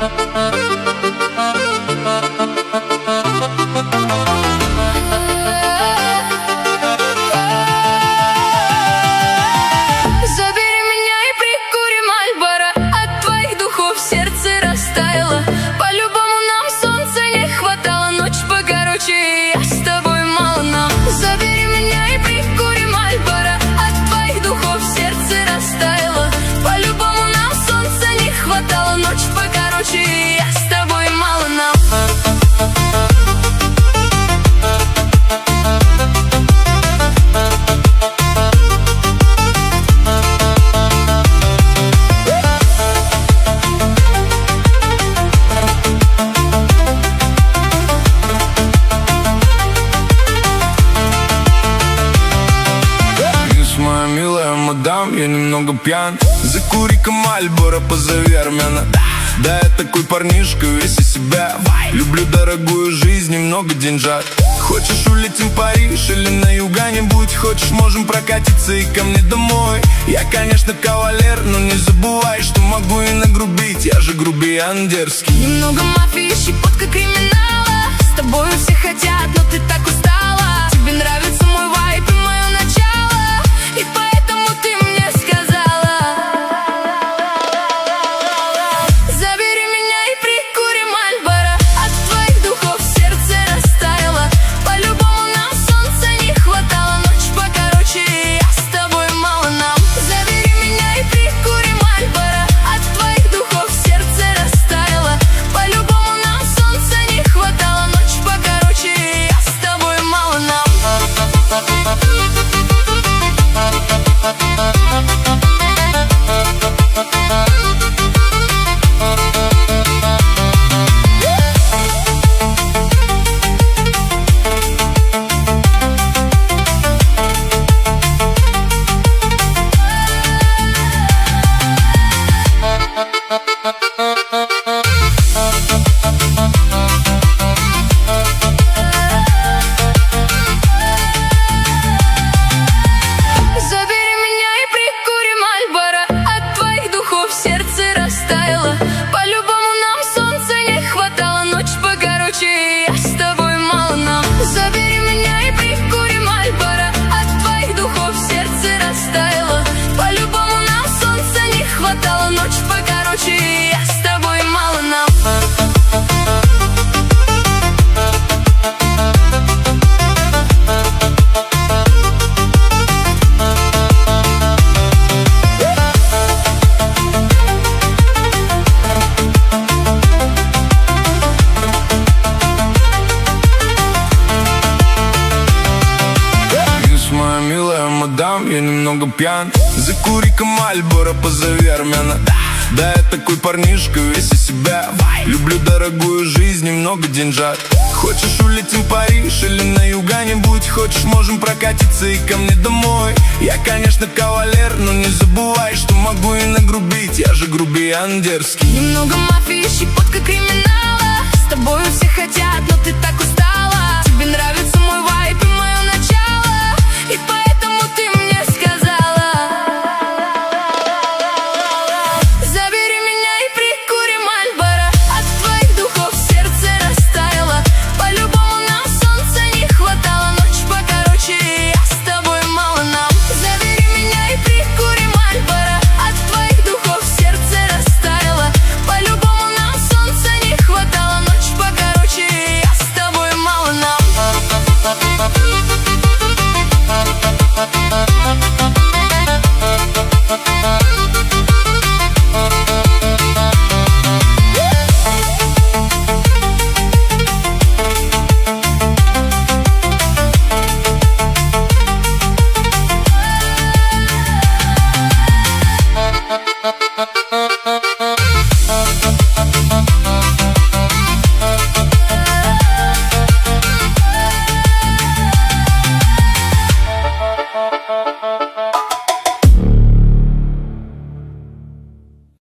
Я немного пьян. Закури-ка Мальборо, позови Армяна. Да, я такой парнишка, весь из себя. Люблю дорогую жизнь, немного деньжат. Хочешь, улетим в Париж или на юга-нибудь? Хочешь, можем прокатиться и ко мне домой. Я, конечно, кавалер, но не забывай, что могу и нагрубить. Я же грубиян дерзкий. Немного мафии, щепотка криминала. С тобою все хотят, но ты так устала. Тебе нравится мой вайб и мое начало, и поэтому ты мне сказала: забери меня и прикури Мальборо. От твоих духов сердце растаяло. По-любому нам солнца не хватало. Ночь покороче, я с тобой мало нам. Забери меня и прикури Мальборо. От твоих духов сердце растаяло. По-любому нам солнца не хватало. Ночь покороче, я с тобой мало нам. Я немного пьян. Закури-ка Мальборо, позови Армяна. Да, я такой парнишка, весь из себя. Люблю дорогую жизнь, немного деньжат. Хочешь, улетим в Париж или на юга-нибудь? Хочешь, можем прокатиться и ко мне домой. Я, конечно, кавалер, но не забывай, что могу и нагрубить. Я же грубиян дерзкий. Немного мафии, щепотка криминала. С тобою все хотят, но ты так устала. Тебе нравится мой вайб и мое начало, и поэтому